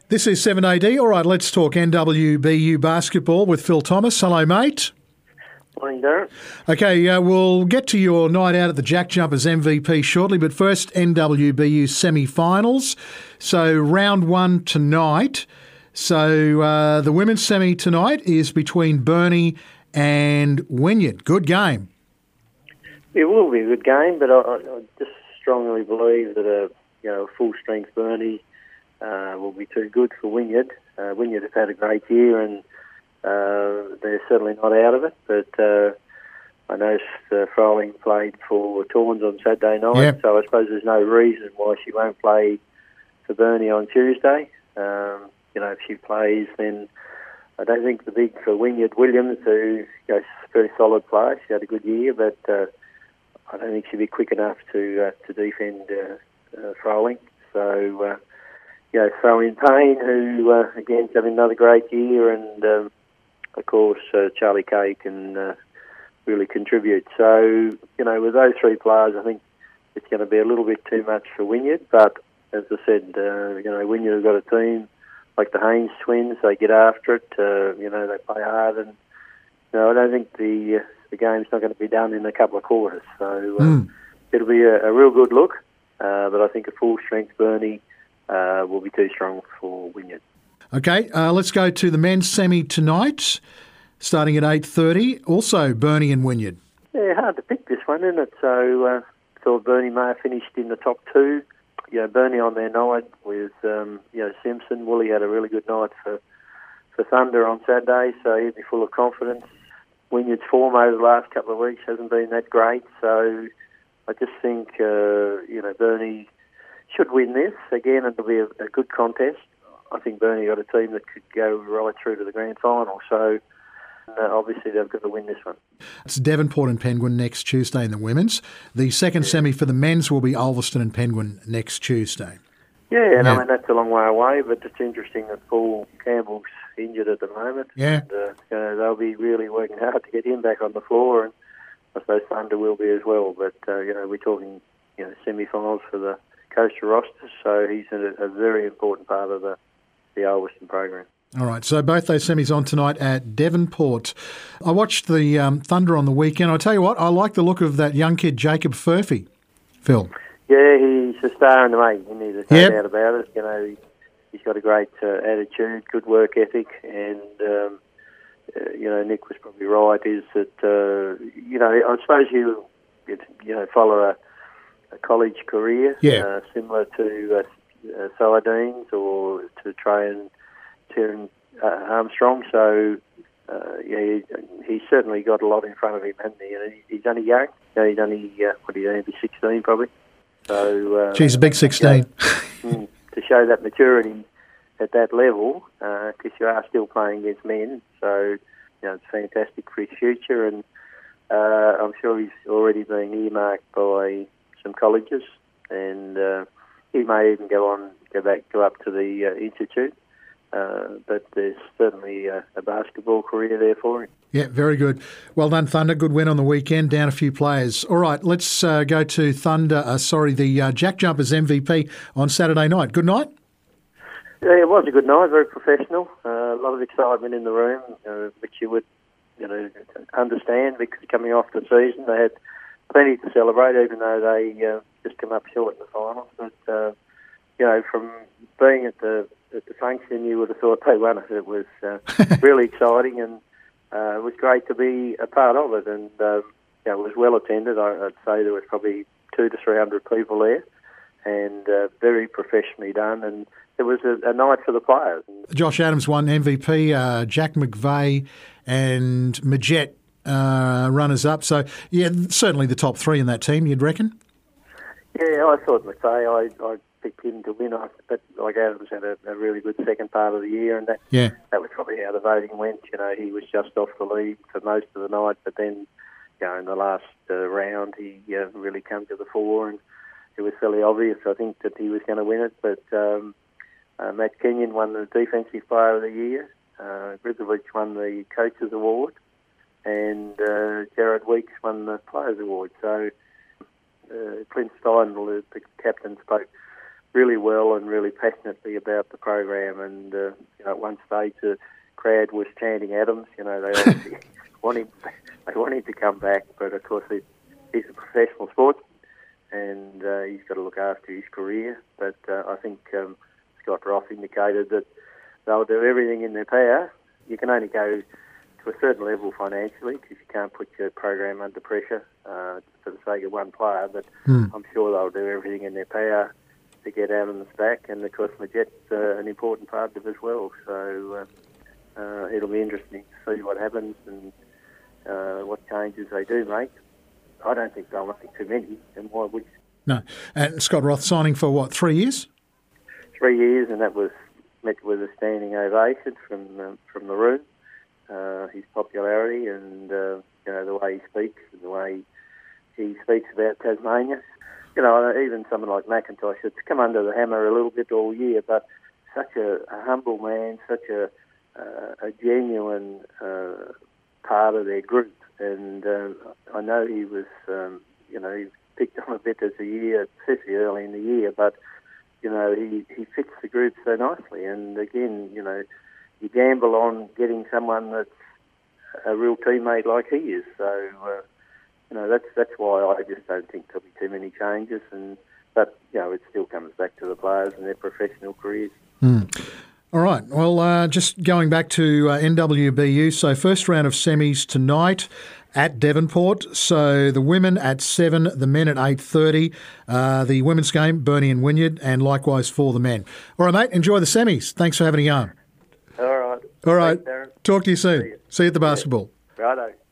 This is 7AD. All right, let's talk NWBU basketball with Phil Thomas. Hello, mate. Morning, Darren. Okay, we'll get to your night out at the Jack Jumpers MVP shortly, but first NWBU semi-finals. So round one tonight. So the women's semi tonight is between Burnie and Wynyard. Good game. It will be a good game, but I just strongly believe that a full-strength Burnie will be too good for Wynyard. Wynyard have had a great year and they're certainly not out of it, but I noticed Froling played for Torrens on Saturday night, So I suppose there's no reason why she won't play for Burnie on Tuesday. If she plays, then I don't think the big for Wynyard Williams, who's a very solid player, she had a good year, but I don't think she'll be quick enough to defend Froling. So, throw in Payne, who, again, is having another great year, and, of course, Charlie Kay can really contribute. So, with those three players, I think it's going to be a little bit too much for Wynyard, but as I said, Wynyard have got a team like the Haynes twins. They get after it, they play hard, and I don't think the game's not going to be done in a couple of quarters. So it'll be a real good look, but I think a full-strength Burnie will be too strong for Wynyard. Okay, let's go to the men's semi tonight, starting at 8:30. Also Burnie and Wynyard. Yeah, hard to pick this one, isn't it? So thought Burnie may have finished in the top two. Burnie on their night with Simpson. Woolley had a really good night for Thunder on Saturday, so he'd be full of confidence. Wynyard's form over the last couple of weeks hasn't been that great, so I just think Burnie should win this. Again, it'll be a good contest. I think Burnie got a team that could go right through to the grand final, so obviously they've got to win this one. It's Devonport and Penguin next Tuesday in the women's. The second semi for the men's will be Ulverston and Penguin next Tuesday. Yeah, I mean, that's a long way away, but it's interesting that Paul Campbell's injured at the moment. Yeah. And, they'll be really working hard to get him back on the floor, and I suppose Thunder will be as well. But, we're talking, semi-finals for the coastal rosters, so he's a very important part of the Ulverston program. All right, so both those semis on tonight at Devonport. I watched the Thunder on the weekend. I'll tell you what, I like the look of that young kid, Jacob Furphy, Phil. Yeah, he's a star in the making. There's no doubt about it. He's got a great attitude, good work ethic, and, Nick was probably right, is that, I suppose you follow a college career, similar to Saladin's or to Trey and Armstrong, so he's certainly got a lot in front of him, hasn't he? And he's only young. He's only, be 16 probably. So, Geez, a big 16. To show that maturity at that level, because you are still playing against men, so it's fantastic for his future, and I'm sure he's already been earmarked by some colleges, and he may even go up to the Institute. But there's certainly a basketball career there for him. Yeah, very good. Well done, Thunder. Good win on the weekend, down a few players. All right, let's go to the Jack Jumpers MVP on Saturday night. Good night? Yeah, it was a good night, very professional. A lot of excitement in the room, which you would understand because coming off the season, they had plenty to celebrate, even though they just come up short in the finals. But, from being at the function, you would have thought they won it. It was really exciting, and it was great to be a part of it. And it was well attended. I'd say there was probably 200 to 300 people there, and very professionally done. And it was a night for the players. Josh Adams won MVP. Jack McVeigh and Majette runners up. So yeah, certainly the top three in that team. You'd reckon? Yeah, I thought McVeigh. I picked him to win, but like Adams had a really good second part of the year, and that was probably how the voting went. He was just off the lead for most of the night, but then, in the last round, he really came to the fore, and it was fairly obvious, I think, that he was going to win it. But Matt Kenyon won the Defensive Player of the Year, Grisovich won the Coaches Award, and Jared Weeks won the Players Award. So Clint Stein, the captain, spoke really well and really passionately about the program. And at one stage the crowd was chanting Adams. They obviously want him to come back, but of course he's a professional sportsman and he's got to look after his career. But I think Scott Roth indicated that they'll do everything in their power. You can only go to a certain level financially because you can't put your program under pressure for the sake of one player. But I'm sure they'll do everything in their power to get Adams back. And of course, Majet's an important part of it as well. So it'll be interesting to see what happens and what changes they do make. I don't think they'll make too many, and why would you? No. And Scott Roth signing for what, 3 years? 3 years, and that was met with a standing ovation from the room. His popularity and the way he speaks and the way he speaks about Tasmania. Even someone like McIntosh that's come under the hammer a little bit all year, but such a humble man, such a genuine part of their group. And I know he was, he picked on a bit as the year, especially early in the year, but he fits the group so nicely. And again, you gamble on getting someone that's a real teammate like he is. So, that's why I just don't think there'll be too many changes. But it still comes back to the players and their professional careers. All right. Well, just going back to NWBU, so first round of semis tonight at Devonport. So the women at 7, the men at 8:30. The women's game, Burnie and Wynyard, and likewise for the men. All right, mate. Enjoy the semis. Thanks for having me on. All right. All right. Thanks, Darren. Talk to you soon. See you at the basketball. Righto.